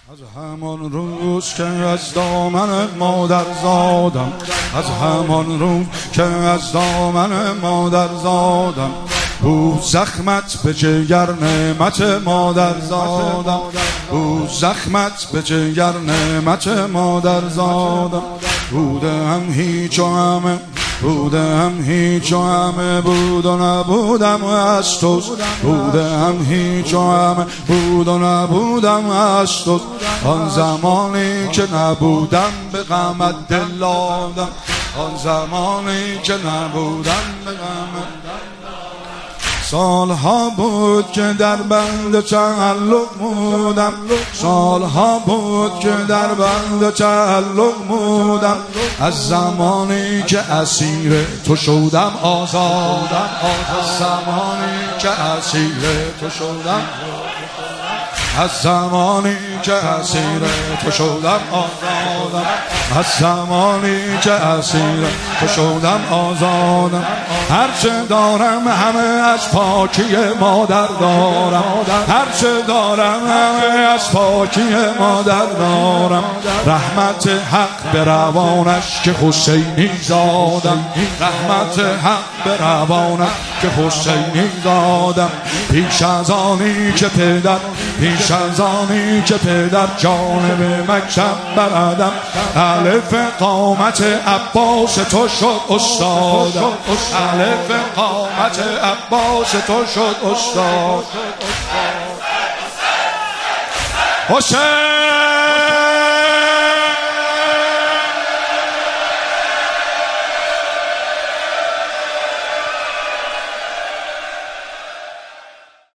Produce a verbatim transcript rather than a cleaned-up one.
از همان روز که از دامن مادر زادم، از همان روز که از دامن مادر زادم، او زخمت به جگر نعمت مادر زادم، او زخمت به جگر نعمت مادر زادم. بودم هیچ و همه، بودم هیچ و همه، بود و نبودم از توست. بودم هیچ و همه، بود و نبودم از توست. آن زمانی که نبودم به غمت دل دادم، آن زمانی که نبودم به غمت. سالها بود که در بند تعلق بودم، سالها بود که در بند تعلق بودم. از زمانی که اسیر تو شدم آزادم، از زمانی که اسیر تو شدم، از زمانی که اسیر تو شدم آزادم، از زمانی که اسیر تو شدم آزادم. هرچه دارم همه از پاکی مادر دارم، هرچه دارم همه از پاکی مادر دارم. رحمت حق به روانش که حسینی زادم، رحمت حق به روانش که حسینی زادم. پیش از آنی که پدر، پیش از آنی که پدر جانب مکتب بردم، الف قامت عباس تو شد استادم، الف قامت عباس تو شد استاد. حسین